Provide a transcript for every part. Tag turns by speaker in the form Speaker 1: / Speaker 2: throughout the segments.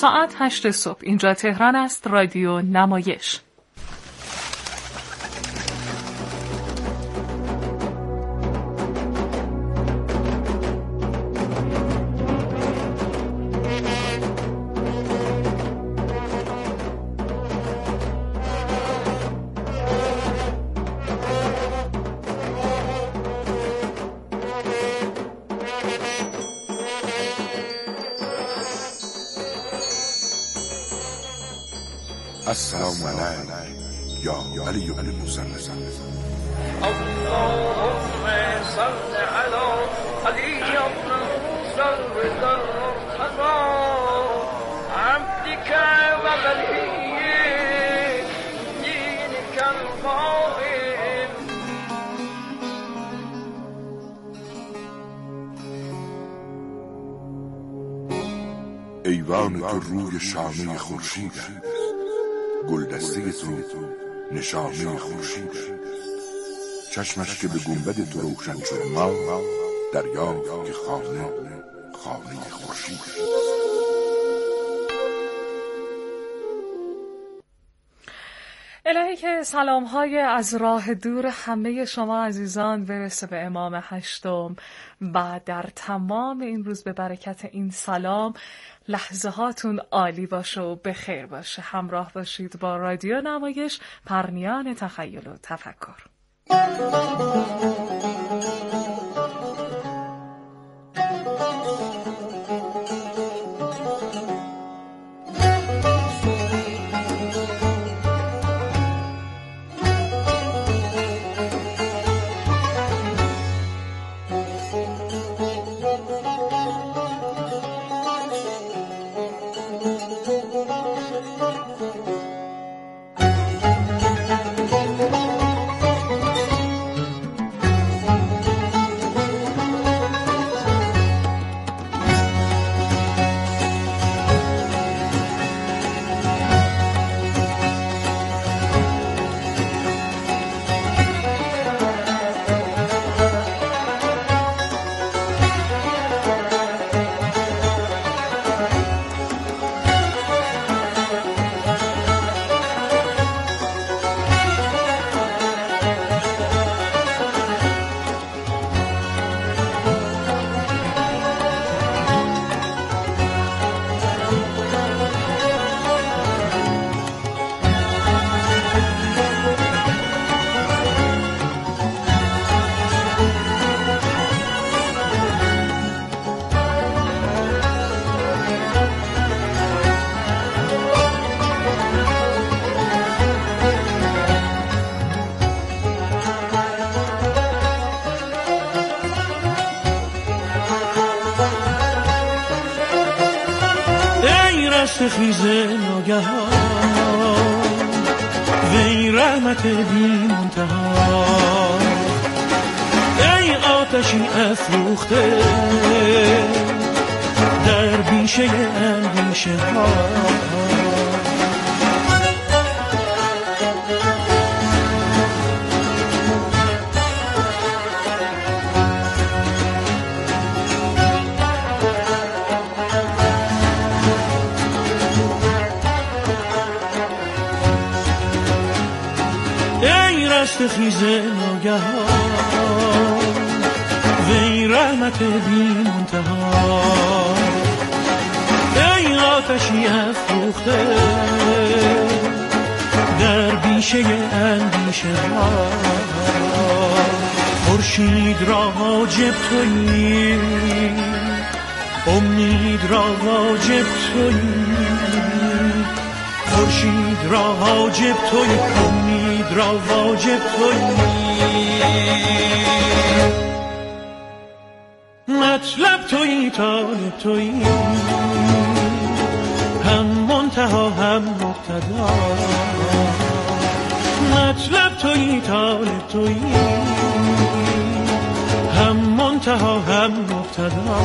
Speaker 1: ساعت 8 صبح. اینجا تهران است. رادیو نمایش.
Speaker 2: السلام علیک یا علی بن موسی.
Speaker 3: اللهم صل علی علی بن موسی المرتضی عبدك وولي دینك القائم.
Speaker 2: ایوان تو روی شانه خورشید است، گلدسته تو نشانه خورشید است. چشمش که به گنبد تو روشن شد ما دریافت که خانه خورشید است.
Speaker 1: الهی که سلام‌های از راه دور همه شما عزیزان برسه به امام هشتم و در تمام این روز به برکت این سلام لحظه هاتون عالی باشه و بخیر باشه. همراه باشید با رادیو نمایش، پرنیان تخیل و تفکر.
Speaker 4: خیز ناگهان وی رحمت بی منتها، ای آتشی افروخته در بیشه اندیشه ها. خیز ناگهان وی رحمت بی منتها، ای آتشی افروخته در بیشه اندیشه ها. خورشید را حاجب تویی، امید را واجب تویی، خورشید را حاجب تویی، امید را واجب تویی. مطلب تویی، طالب تویی، هم منتها هم مبتدا. مطلب تویی، طالب تویی، هم منتها هم مبتدا.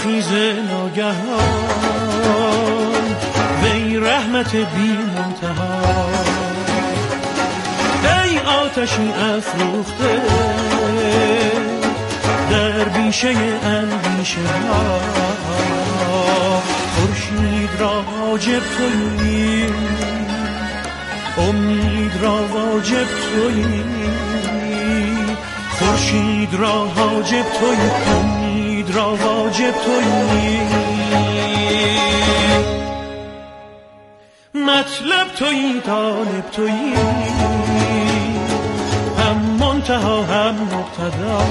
Speaker 4: ستخیز ناگهان وی رحمت بی منتها ای آتشی افروخته در بیشه اندیشه ها خورشید را حاجب تویی امید را واجب تویی خورشید را حاجب تویی امید را واجب تویی مطلب تویی طالب تویی هم منتها هم مقتدا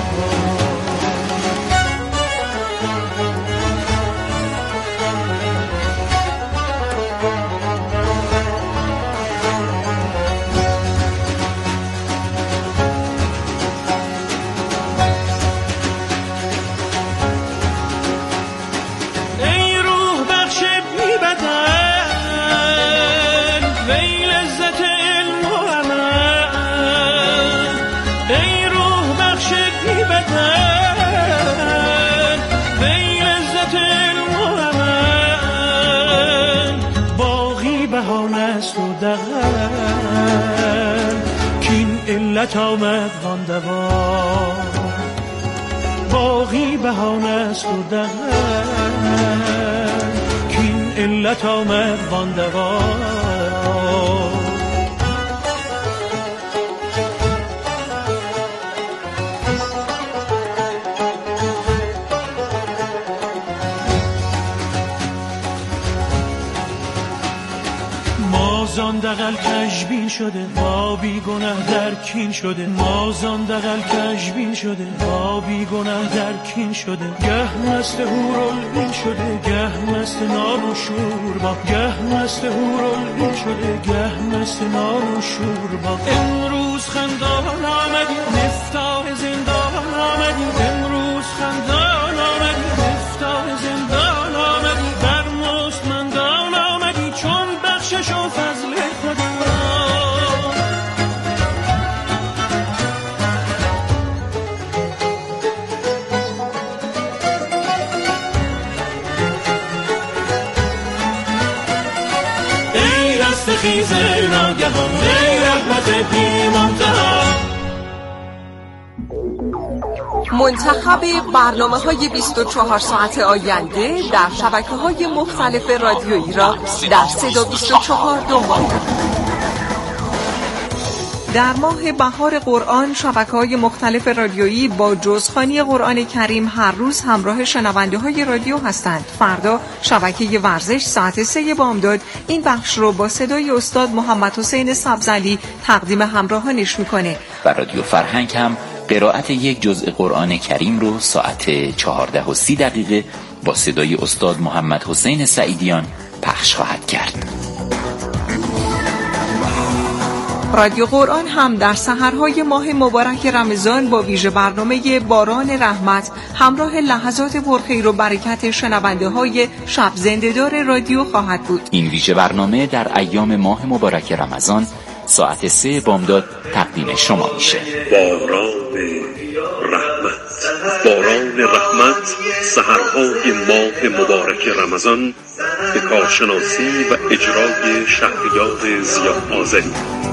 Speaker 4: کین علت آمد وان دوا باقی بهانه است و دهن کین علت آمد وان دوا مازان دقل کشبین شده ما بی گناه در کین شده مازان دقل کشبین شده ما بی گناه در کین شده گه مست هورالعین شده گه مست نار و شور با گه مست هورالعین شده گه مست نار و شور با امروز خندان آمدی مفتاح زندان آمدی امروز خندان آمدی مفتاح زندان آمدی بر مستمندان آمدی چون بخشش و فضل خدا ای رستخیز ناگهان ای رحمت بی منتها
Speaker 5: منتخب برنامه‌های 24 ساعت آینده در شبکه‌های مختلف رادیویی را در صدا 24 دنبال کنید. در ماه بهار قرآن شبکه‌های مختلف رادیویی با جزخوانی قرآن کریم هر روز همراه شنونده‌های رادیو هستند. فردا شبکه ورزش ساعت 3 بامداد این بخش رو با صدای استاد محمد حسین سبزعلی تقدیم همراهانش می‌کنه.
Speaker 6: و رادیو فرهنگ هم قرائت یک جزء قرآن کریم رو ساعت 14:30 با صدای استاد محمد حسین سعیدیان پخش خواهد کرد.
Speaker 5: رادیو قرآن هم در سحرهای ماه مبارک رمضان با ویژه برنامه باران رحمت همراه لحظات پرخیر و برکت شنونده های شب زنده‌دار رادیو خواهد بود.
Speaker 6: این ویژه برنامه در ایام ماه مبارک رمضان ساعت 3 بامداد تقدیم شما میشه.
Speaker 7: باران رحمت سحرهای ماه مبارک رمضان به کارشناسی و اجرای شهریار ضیاء آذری.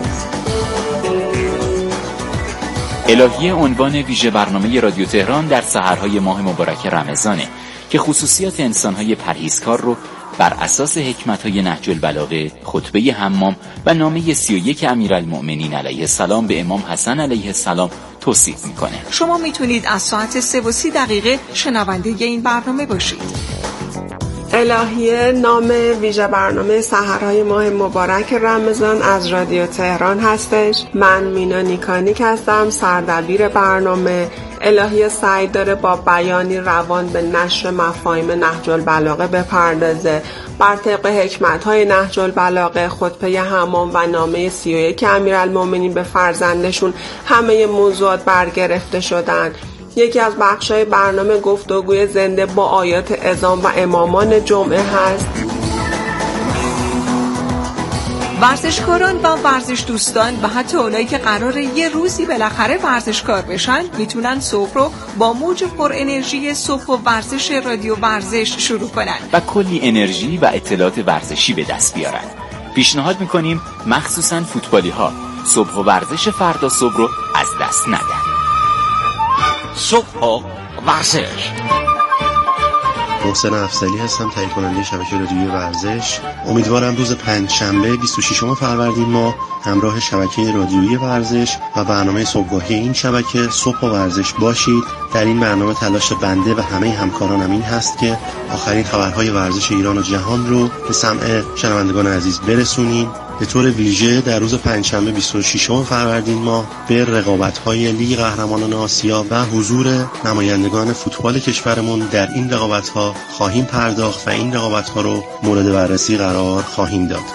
Speaker 6: الهیه عنوان ویژه برنامه رادیو تهران در سحرهای ماه مبارک رمضانه که خصوصیات انسانهای پرهیزکار رو بر اساس حکمت‌های نهج البلاغه، خطبه حمام و نامه 31 امیرالمؤمنین علیه السلام به امام حسن علیه السلام توصیف میکنه.
Speaker 5: شما میتونید از ساعت 3:30 شنونده این برنامه باشید.
Speaker 8: الهیه نام ویژه برنامه سحرهای ماه مبارک رمضان از رادیو تهران هستش. من مینا نیکانیک هستم، سردبیر برنامه. الهیه سعی داره با بیانی روان به نشر مفاهیم نهج البلاغه بپردازه. بر طبق حکمت‌های نهج البلاغه، خطبه حمام و نامه 31 امیرالمؤمنین به فرزندشون همه موضوعات برگرفته شدن. یکی از بخش‌های برنامه گفتگوی زنده با آیات اذان و امامان جمعه هست.
Speaker 5: ورزشکاران و ورزش دوستان و حتی اونایی که قراره یه روزی بالاخره ورزشکار بشن میتونن صبح رو با موج پر انرژی صبح و ورزش رادیو ورزش شروع کنن
Speaker 6: و کلی انرژی و اطلاعات ورزشی به دست بیارن. پیشنهاد میکنیم مخصوصاً فوتبالی ها صبح و ورزش فردا صبح رو از دست ندن.
Speaker 9: صبح و ورزش.
Speaker 10: محسن افضلی هستم، تهیه کننده شبکه رادیویی ورزش. امیدوارم روز پنجشنبه 26 فروردین ماه همراه شبکه رادیویی ورزش و برنامه صبحگاهی این شبکه صبح و ورزش باشید. در این برنامه تلاش بنده و همه همکارانم این هست که آخرین خبرهای ورزش ایران و جهان رو به سمع شنوندگان عزیز برسونیم. به طور ویژه در روز پنجشنبه 26 فروردین ماه به رقابت‌های لیگ قهرمانان آسیا و حضور نمایندگان فوتبال کشورمون در این رقابت‌ها خواهیم پرداخت و این رقابت‌ها رو مورد بررسی قرار خواهیم داد.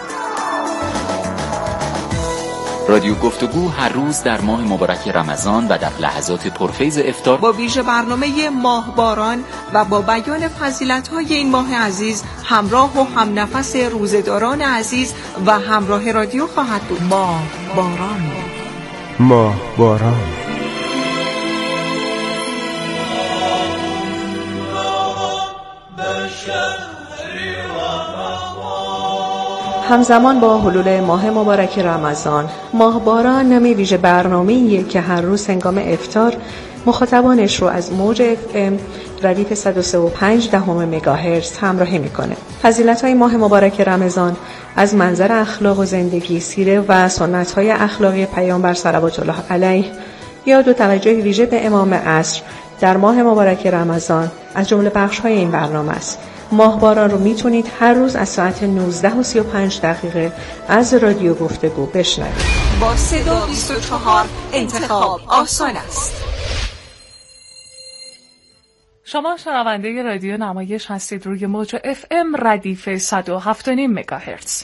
Speaker 6: رادیو گفتگو هر روز در ماه مبارک رمضان و در لحظات پرفیض افطار
Speaker 5: با ویژه برنامه ماهباران و با بیان فضیلت‌های این ماه عزیز همراه و همنفس روزه‌داران عزیز و همراه رادیو خواهد بود.
Speaker 11: ماهباران.
Speaker 12: همزمان با حلول ماه مبارک رمضان، ماهباران نام ویژه برنامه‌ایه که هر روز هنگام افطار مخاطبانش رو از موج FM ردیف 103.5 مگاهرتز همراهی میکنه. فضیلت‌های ماه مبارک رمضان از منظر اخلاق و زندگی، سیره و سنت‌های اخلاقی پیامبر صلوات الله علیه، یاد و توجه ویژه به امام عصر در ماه مبارک رمضان از جمله بخش‌های این برنامه است. ماهباران رو میتونید هر روز از ساعت 19:35 از رادیو گفتگو بشنوید.
Speaker 5: با صدا 24 انتخاب آسان است.
Speaker 1: شما شنونده رادیو نمایش هستید روی موج FM ردیف 107.5 مگاهرتز.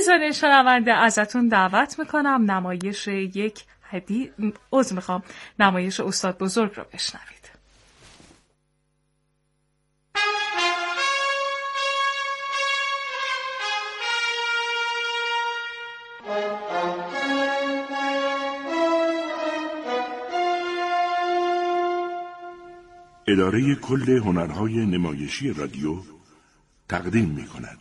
Speaker 1: عزیزان شنونده، ازتون دعوت میکنم نمایش استاد بزرگ رو بشنوید.
Speaker 2: اداره کل هنرهای نمایشی رادیو تقدیم می‌کند.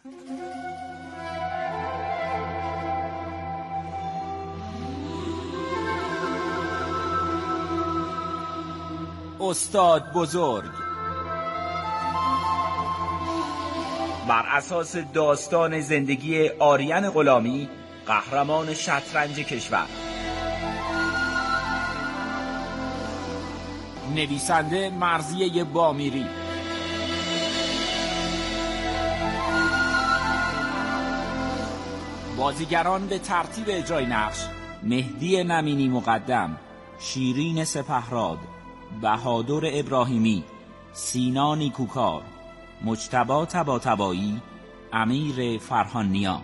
Speaker 11: استاد بزرگ بر اساس داستان زندگی آریان غلامی، قهرمان شطرنج کشور. نویسنده مرضیه بامیری. بازیگران به ترتیب اجرای نقش: مهدی نمینی مقدم، شیرین سپهراد، بهادر ابراهیمی، سینا نیکوکار، مجتبی طباطبایی، امیر فرهان نیا.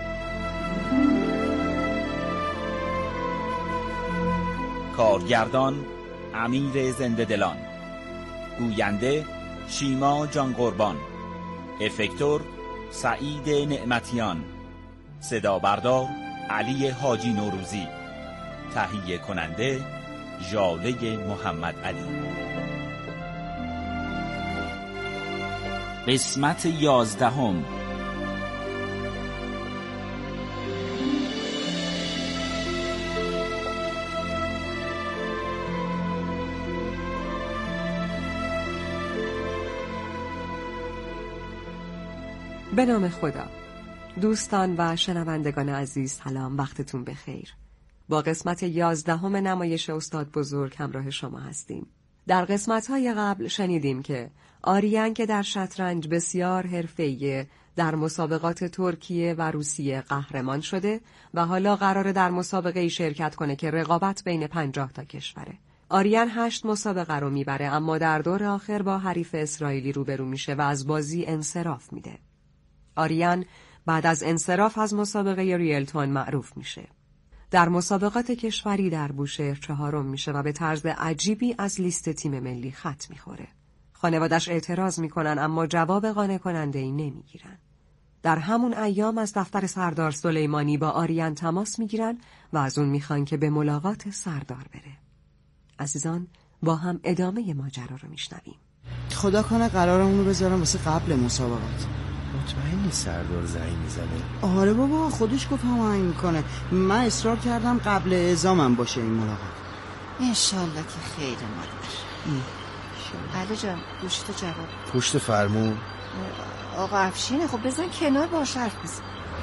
Speaker 11: کارگردان امیر زنده دلان. گوینده شیما جان قربان. افکتور سعید نعمتیان. صدا بردار علی حاجی نوروزی. تهیه کننده ژاله محمد علی. قسمت 11.
Speaker 13: به نام خدا. دوستان و شنوندگان عزیز، سلام، وقتتون بخیر. با قسمت 11 نمایش استاد بزرگ همراه شما هستیم. در قسمت‌های قبل شنیدیم که آریان که در شطرنج بسیار حرفه‌ایه، در مسابقات ترکیه و روسیه قهرمان شده و حالا قراره در مسابقه شرکت کنه که رقابت بین 50 تا کشوره. آریان 8 مسابقه رو میبره، اما در دور آخر با حریف اسرائیلی روبرو میشه و از بازی انصراف میده. آریان بعد از انصراف از مسابقه ریلتون معروف میشه. در مسابقات کشوری در بوشهر 4م میشه و به طرز عجیبی از لیست تیم ملی خط میخوره. خانوادش اعتراض میکنن اما جواب قانع کننده ای نمیگیرن. در همون ایام از دفتر سردار سلیمانی با آریان تماس میگیرن و از اون میخوان که به ملاقات سردار بره. عزیزان، با هم ادامه ماجرا رو میشنویم.
Speaker 14: خدا کنه قرارمون رو بذارم واسه قبل مسابقات.
Speaker 15: مطمئنی سردار زنگ میزنه؟
Speaker 14: آره بابا، خودش گفت هماهنگ میکنه. من اصرار کردم قبل اعزامم باشه این ملاقات.
Speaker 16: انشالله که خیر مادر. علی جان، گوشتو جواب.
Speaker 15: پشت فرمون.
Speaker 16: آقا افشینه، خب بزن کنار باش حرف بزن.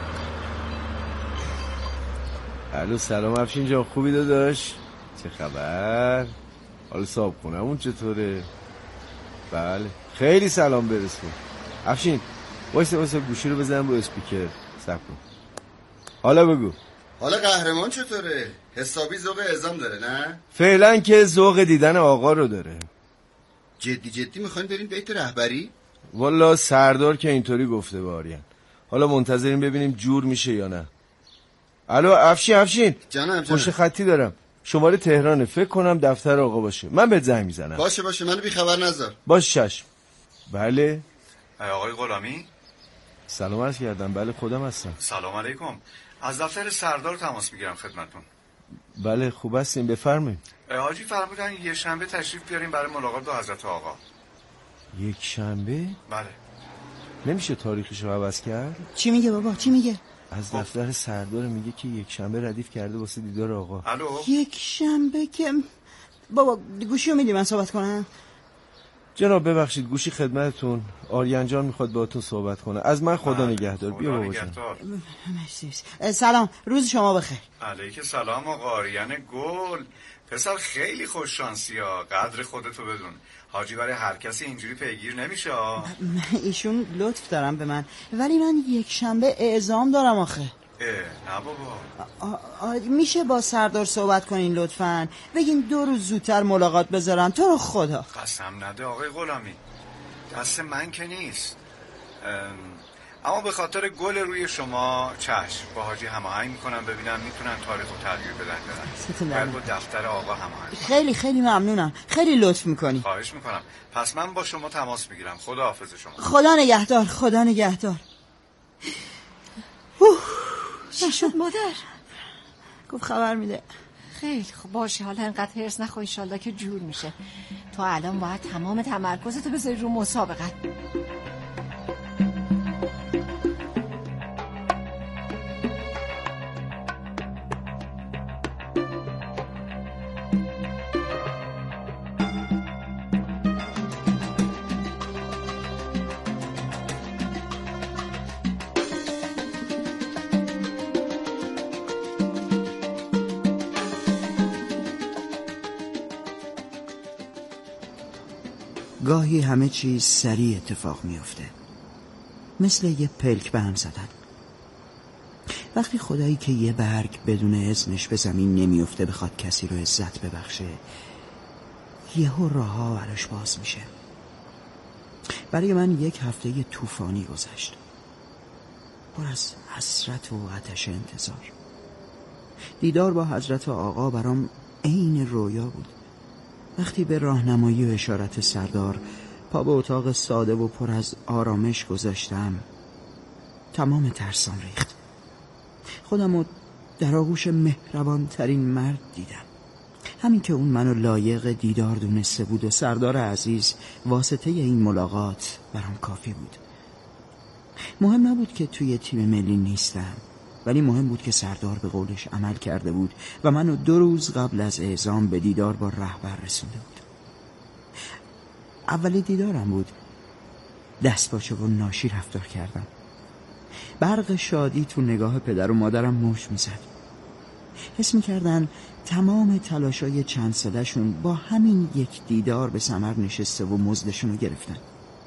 Speaker 15: الو، سلام افشین جان، خوبی داداش؟ چه خبر؟ حالا صاحب خونمون چطوره؟ بله خیلی سلام برسون. افشین وایسا گوشی رو بزنم رو اسپیکر. صبر کن. حالا بگو.
Speaker 17: حالا قهرمان چطوره؟ حسابی ذوق اعزام داره نه؟
Speaker 15: فعلا که ذوق دیدن آقا رو داره.
Speaker 17: جدی میخواین بریم بیت رهبری؟
Speaker 15: والا سردار که اینطوری گفته به آریان. حالا منتظریم ببینیم جور میشه یا نه. الو افشین
Speaker 17: جانم.
Speaker 15: پشت خطی دارم، شماره تهرانه، فکر کنم دفتر آقا باشه. من بهت زنگ میزنم.
Speaker 17: باشه منو بی خبر نذار.
Speaker 15: باشه چشم. بله
Speaker 18: آقای غلامی؟
Speaker 15: سلام عرض کردم. بله خودم هستم.
Speaker 18: سلام علیکم، از دفتر سردار تماس میگیرم خدمتتون.
Speaker 15: بله خوب هستیم، بفرمایید.
Speaker 18: حاجی فرمودن یه شنبه تشریف بیاریم برای ملاقات با حضرت آقا.
Speaker 15: یک شنبه؟
Speaker 18: بله.
Speaker 15: نمیشه تاریخشو عوض کرد؟
Speaker 14: چی میگه بابا، چی میگه؟
Speaker 15: از دفتر سردار میگه که یک شنبه ردیف کرده واسه دیدار آقا.
Speaker 18: الو؟
Speaker 14: یک شنبه که بابا گوشیو میدی من صحبت کنم؟
Speaker 15: جناب ببخشید، گوشی خدمتتون. آریان جان میخواد باهاتون صحبت کنه. از من خدا نگهدار. بیا بابا جان.
Speaker 14: سلام، روز شما بخیر.
Speaker 18: علیک سلام آقا آریان گل. پسر خیلی خوش شانسی ها، قدر خودتو بدون. حاجی برای هر کسی اینجوری پیگیر نمیشه.
Speaker 14: ایشون لطف دارم به من، ولی من یک شنبه اعزام دارم آخه.
Speaker 18: نه بابا.
Speaker 14: میشه با سردار صحبت کنین لطفاً؟ بگین 2 روز زودتر ملاقات بذارن، تو رو خدا.
Speaker 18: قسم نده آقای غلامی، دست من که نیست. اما به خاطر گل روی شما چشم با حاجی هماهنگ میکنم ببینم میتونن تاریخ رو تغییر بدن. باید با دفتر آقا هماهنگ.
Speaker 14: خیلی خیلی ممنونم، خیلی لطف میکنی.
Speaker 18: خواهش میکنم. پس من با شما تماس میگیرم. خدا حافظ شما.
Speaker 14: خدا نگهدار، خدا نگهدار.
Speaker 16: چی شد مادر؟
Speaker 14: گفت خبر میده.
Speaker 16: خیلی خب باشه، حالا انقدر هرس نخوا، انشالله که جور میشه. تو الان باید تمام تمرکزتو بذاری رو مسابقت.
Speaker 14: گاهی همه چیز سریع اتفاق میفته، مثل یه پلک به هم زدن. وقتی خدایی که یه برگ بدون اذنش به زمین نمیفته بخواد کسی رو عزت ببخشه، یهو راه‌ها براش باز میشه. برای من یک هفته طوفانی گذشت، پر از حسرت و آتش انتظار. دیدار با حضرت آقا برام عین رویا بود. وقتی به راهنمایی و اشارت سردار پا به اتاق ساده و پر از آرامش گذاشتم، تمام ترسام ریخت. خودم رو در آغوش مهربان ترین مرد دیدم، همین که اون منو لایق دیدار دونسته بود و سردار عزیز واسطه این ملاقات برام کافی بود. مهم نبود که توی تیم ملی نیستم، ولی مهم بود که سردار به قولش عمل کرده بود و منو 2 روز قبل از اعزام به دیدار با رهبر رسونده بود. اول دیدارم بود، دست باچه و ناشی رفتار کردم. برق شادی تو نگاه پدر و مادرم موج میزد. حس میکردن تمام تلاشای چند سالشون با همین یک دیدار به ثمر نشسته و مزدشون رو گرفتن.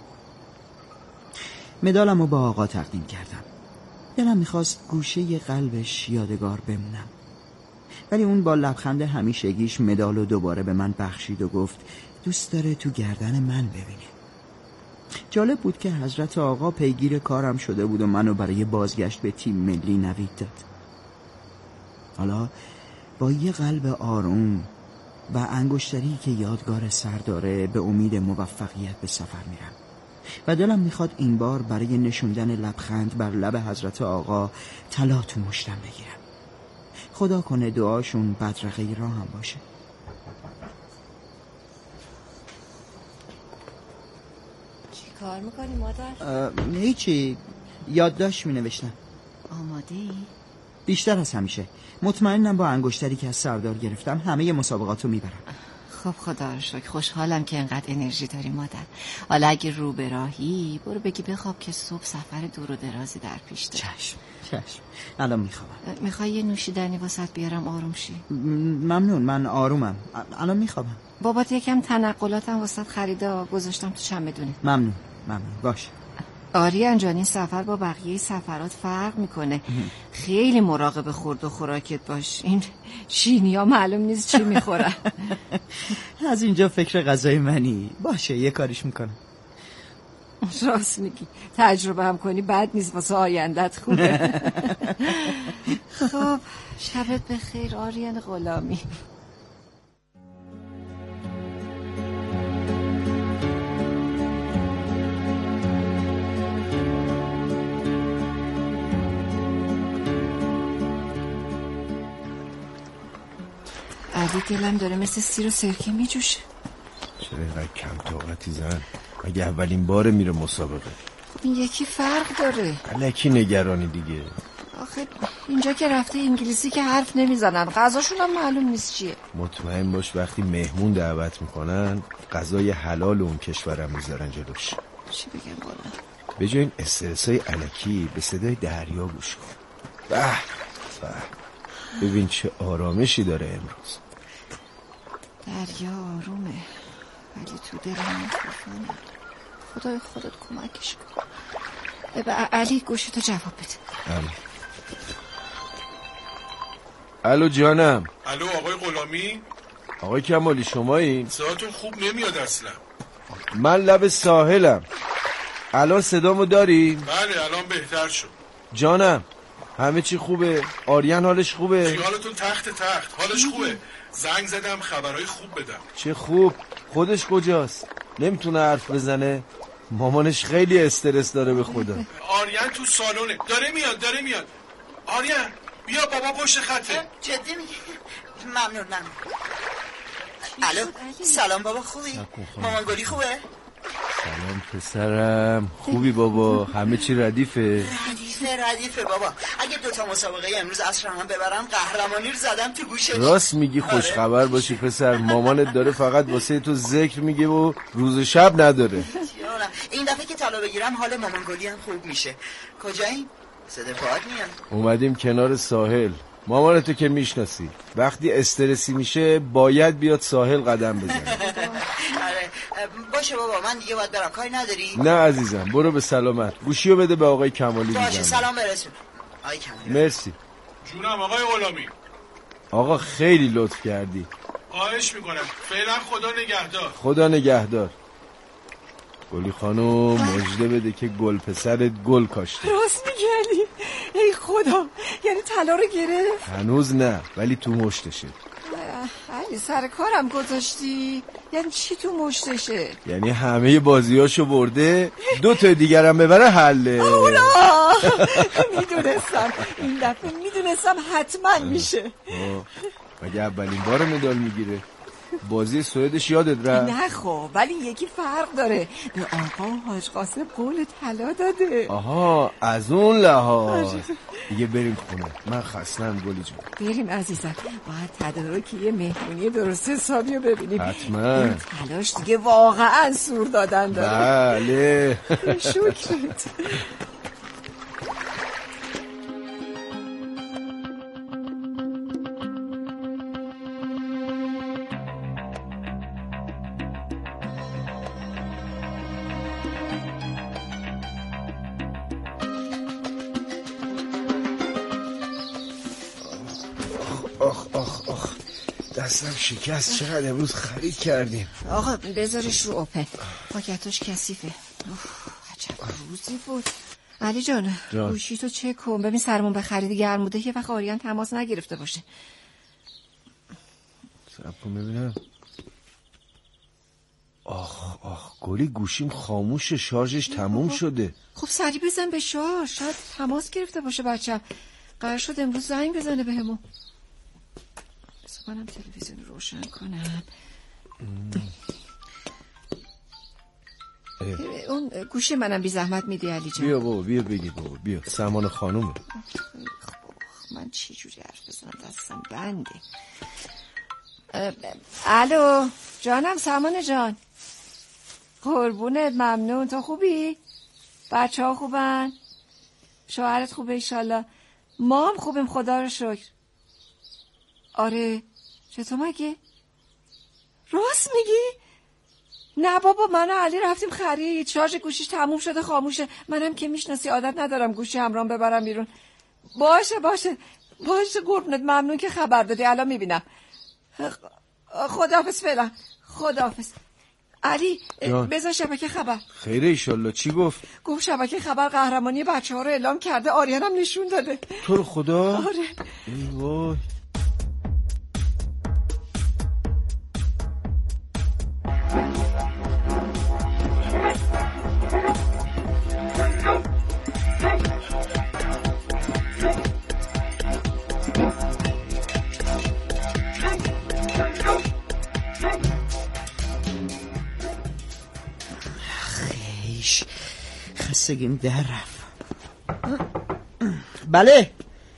Speaker 14: مدالم رو با آقا تقدیم کردم. دلم میخواست گوشه قلبش یادگار بمونم، ولی اون با لبخند همیشگیش مدال رو دوباره به من بخشید و گفت دوست داره تو گردن من ببینه. جالب بود که حضرت آقا پیگیر کارم شده بود و منو برای بازگشت به تیم ملی نوید داد. حالا با یه قلب آروم و انگشتری که یادگار سرداره به امید موفقیت به سفر میرم و دلم میخواد این بار برای نشوندن لبخند بر لب حضرت آقا طلا تو مشتم بگیرم. خدا کنه دعاشون بدرقه راه هم باشه.
Speaker 16: چی کار میکنی مادر؟
Speaker 14: هیچی، یادداشت مینوشتم.
Speaker 16: آماده ای؟
Speaker 14: بیشتر از همیشه. مطمئنم با انگشتری که از سردار گرفتم همه مسابقاتو میبرم.
Speaker 16: خب خدا رو شکر، خوشحالم که انقدر انرژی داری مادر. حالا اگه رو به راهی برو بگی بخواب که صبح سفر دور و درازی در پیش داری.
Speaker 14: چشم الان میخوابم.
Speaker 16: میخوای یه نوشیدنی واسط بیارم آروم شی؟
Speaker 14: ممنون، من آرومم، الان میخوابم.
Speaker 16: بابات یکم تنقلاتم واسط خریده گذاشتم تو چمدونه.
Speaker 14: ممنون باش.
Speaker 16: آریان جان این سفر با بقیه سفرات فرق میکنه. خیلی مراقب خورد و خوراکت باش. این چینی ها معلوم نیست چی میخورن.
Speaker 14: از اینجا فکر غذای منی. باشه یه کاریش میکنم.
Speaker 16: راست میگی، تجربه هم کنی بد نیست، واسه آیندت خوبه. خب شبت بخیر آریان غلامی. علی دلم داره مثل سیر و سرکه میجوشه.
Speaker 15: چرا اینقدر کم طاقتی زن؟ اگه اولین باره میره مسابقه.
Speaker 16: خب این یکی فرق داره.
Speaker 15: الکی نگرانی دیگه.
Speaker 16: آخه اینجا که رفته انگلیسی که حرف نمیزنن، غذاشون هم معلوم نیست چیه.
Speaker 15: مطمئن باش وقتی مهمون دعوت میکنن غذای حلال اون کشورم میذارن جلوش.
Speaker 16: چی بگم بالا؟
Speaker 15: به جای این استرسای الکی به صدای دریا گوش کن. به ببین چه آرامشی داره امروز.
Speaker 16: دریا آرومه ولی تو دلم طوفانه. خدای خودت کمکش کن. علی گوشتو جواب بده.
Speaker 15: الو جانم.
Speaker 19: الو آقای غلامی؟
Speaker 15: آقای کمالی شمایین؟
Speaker 19: صداتون خوب نمیاد اصلا.
Speaker 15: من لب ساحلم. الان صدامو داری؟
Speaker 19: بله الان بهتر شد.
Speaker 15: جانم همه چی خوبه؟ آریان حالش خوبه؟
Speaker 19: خیالتون تخت حالش خوبه. زنگ زدم خبرهای خوب بدم.
Speaker 15: چه خوب. خودش کجاست؟ نمیتونه حرف بزنه؟ مامانش خیلی استرس داره به خدا.
Speaker 19: آریان تو سالونه. داره میاد. آریان بیا بابا پشت خطه.
Speaker 20: جدی میگی؟ ممنون. الو سلام بابا، خوبی؟ مامان گلی خوبه؟
Speaker 15: سلام پسرم. خوبی بابا؟ همه چی ردیفه
Speaker 20: بابا. اگه 2 مسابقه امروز عصر هم ببرم قهرمانی رو زدم تو گوشش.
Speaker 15: راست میگی. خوش خبر باشی پسر. مامانت داره فقط واسه تو ذکر میگه و روز شب نداره.
Speaker 20: این دفعه که طلا بگیرم حال مامان گلی هم خوب میشه. کجایی؟ صدا پاهات میاد.
Speaker 15: اومدیم کنار ساحل. مامانتو که میشناسی وقتی استرسی میشه باید بیاد ساحل قدم بزنه.
Speaker 20: آره باشه بابا، من دیگه باید برم. کاری نداری؟
Speaker 15: نه عزیزم برو به سلامت. گوشیو بده به آقای کمالی.
Speaker 20: باشه سلام برسون آقای کمالی.
Speaker 15: مرسی.
Speaker 19: جونم آقای غلامی.
Speaker 15: آقا خیلی لطف کردی.
Speaker 19: خواهش میکنم. فعلا
Speaker 15: خدا نگهدار. گلی خانم مژده بده که گل پسرت گل کاشته.
Speaker 16: راست میگی؟ ای خدا، یعنی طلا رو گرفت؟
Speaker 15: هنوز نه ولی تو مشتشه.
Speaker 16: علی سر کارم گذاشتی؟ یعنی چی تو مشتشه؟
Speaker 15: یعنی همه بازیاشو برده، 2 تا دیگرم ببره حله.
Speaker 16: اونا میدونستم این دفعه حتما میشه.
Speaker 15: مگه اولین بار مدال میگیره؟ بازی سوئدش یادت رفت؟
Speaker 16: نه خب ولی یکی فرق داره. به آقا حاج قاسم قول طلا داده.
Speaker 15: آها از اون لحاظ. دیگه بریم خونه. من خستم گلی جون.
Speaker 16: بریم عزیزم. باید تدارکی یه مهمونی درست حسابی رو ببینیم.
Speaker 15: حتما.
Speaker 16: این تلاش دیگه واقعا سور دادن داره.
Speaker 15: بله.
Speaker 16: شکرت.
Speaker 15: آخ دستم شکست. چقدر امروز خرید کردیم.
Speaker 16: آقا بذارش رو اوپن. پاکتاش کثیفه. عجب روزی بود. علی جان گوشی تو چک کن ببین سرمون به خرید گرموده یه وقت آریان تماس نگرفته باشه.
Speaker 15: صبر کن ببینم. آخ گلی گوشیم خاموشه. شارژش تموم شده.
Speaker 16: خب سری بزن به شارژ. شاید تماس گرفته باشه بچم. قرار شد امروز زنگ بزنه بهمون. منم تلویزیون روشن کنم. اون گوشی منم بی زحمت میدی علی جان.
Speaker 15: بیا بابا بگی بابا بیا. سامان خانومه.
Speaker 16: من چی جوری حرف بزنم دستم بنده. الو جانم سامان جان. قربونت ممنون. تو خوبی؟ بچه ها خوبن؟ شوهرت خوبه ایشالله؟ ما هم خوبیم خدا رو شکر. آره چطور مگه؟ راست میگی؟ نه بابا من و علی رفتیم خرید. شارژ گوشیش تموم شده خاموشه. منم که میشناسی عادت ندارم گوشی همراهم ببرم بیرون. باشه قربونت ممنون که خبر دادی. الان میبینم. خداحافظ فعلا. خداحافظ. علی بذار شبکه خبر.
Speaker 15: خیره ایشالله. چی گفت؟
Speaker 16: گفت شبکه خبر قهرمانی بچه‌ها رو اعلام کرده. آریانم نشون داده.
Speaker 15: تو رو خدا؟
Speaker 16: آره.
Speaker 15: ای وای.
Speaker 14: خستگیم در رفت. بله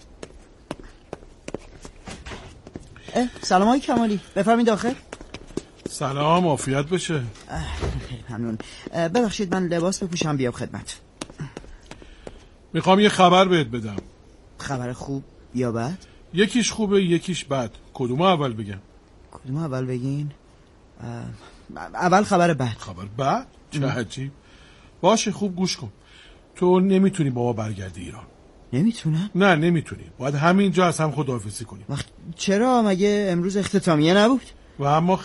Speaker 14: سلام آقای کمالی بفرمایید داخل.
Speaker 19: سلام عافیت بشه.
Speaker 14: ممنون. ببخشید من لباس بپوشم بیام خدمت.
Speaker 19: میخوام یه خبر بهت بدم.
Speaker 14: خبر خوب یا بد؟
Speaker 19: یکیش خوبه یکیش بد. کدوم اول بگم؟
Speaker 14: کدوم اول بگین؟ اول خبر بد.
Speaker 19: خبر بد؟ چه عجیب. باشه خوب گوش کن. تو نمیتونی با ما برگردی ایران.
Speaker 14: نمیتونم؟
Speaker 19: نه نمیتونی. باید همینجا از هم خداحافظی کنیم.
Speaker 14: چرا مگه امروز اختتامیه نبود؟
Speaker 19: و اما